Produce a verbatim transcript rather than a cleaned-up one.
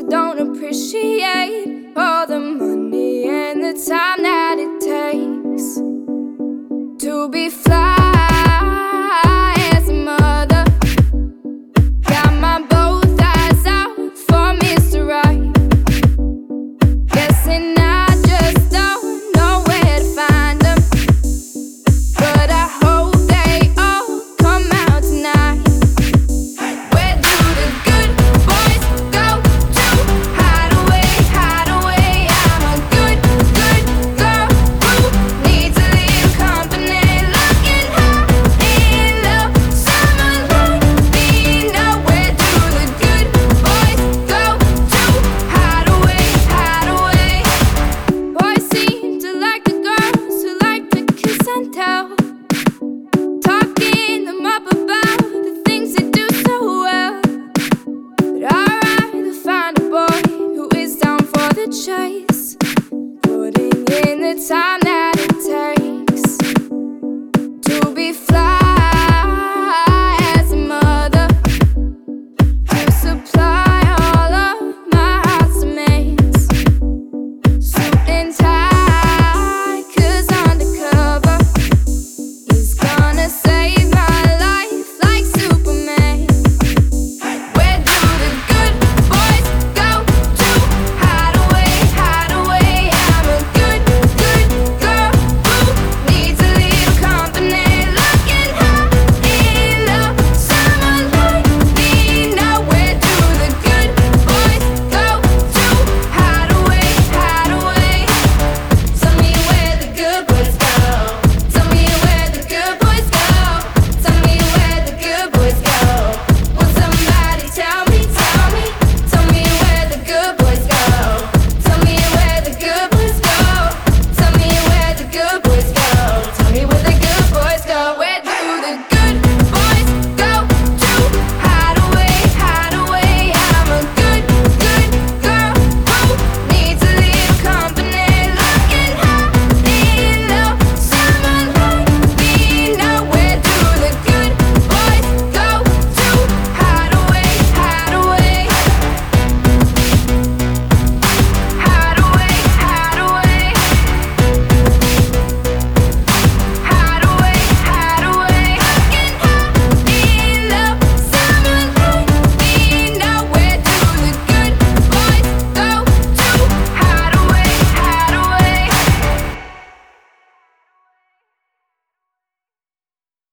who don't appreciate all the money and the time that it takes to be fly as a mother. Got my both eyes out for Mister Right. Guessing I just don't know where to find them, but I hope they all come out tonight. Where do the good boys go to hide away, hide away? I'm a good, good girl who needs a little company, looking high in love. Someone like me. Now where do the good boys go to hide away, hide away? Boys seem to like the girls who like to kiss and tell, talking them up about the things they do so well. But I'd rather find a boy who is down for the chase, putting in the time